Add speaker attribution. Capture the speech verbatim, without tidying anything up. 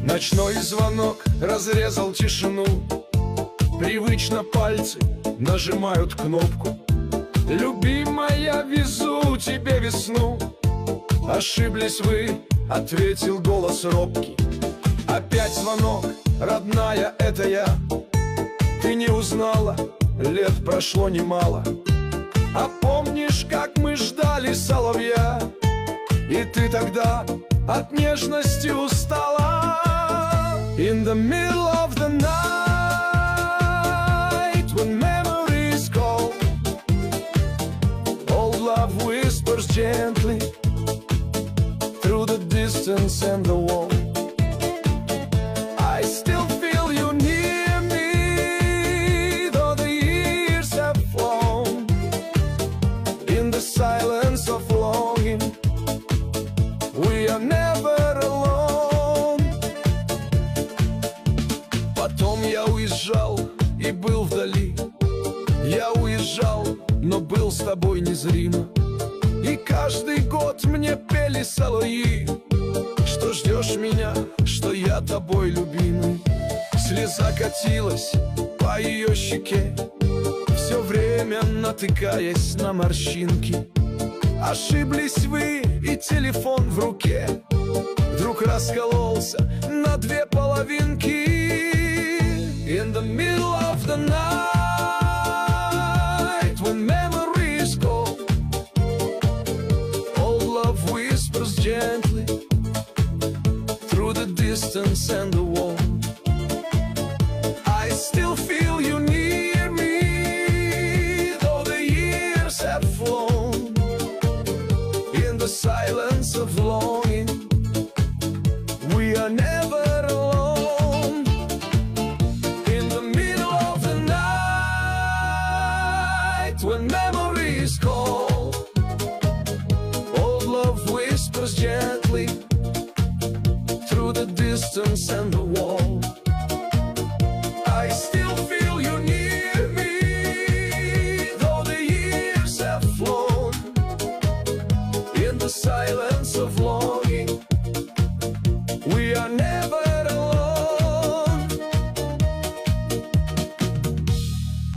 Speaker 1: Ночной звонок разрезал тишину. Привычно пальцы нажимают кнопку. Любимая, везу тебе весну. Ошиблись вы, ответил голос робкий. Опять звонок, родная, это я. Ты не узнала, лет прошло немало. А помнишь, как мы ждали соловья? И ты тогда от нежности устала. In the middle of the night, when memories call, old love whispers gently through the distance and the wall. I still feel you near me, though the years have flown. In the silence of longing, we are never alone. Потом я уезжал и был вдали. Я уезжал, но был с тобой незримо. И каждый год мне пели соловьи, что ждешь меня, что я тобой любимый. Слеза катилась по ее щеке, все время натыкаясь на морщинки. Ошиблись вы, и телефон в руке вдруг раскололся на две половинки. In the middle of the night, when memories call, old love whispers gently through the distance and the wall. I still feel you near me, though the years have flown. In the silence of longing, we are never alone. In the middle of the night, when memories call, old love whispers gently through the distance and the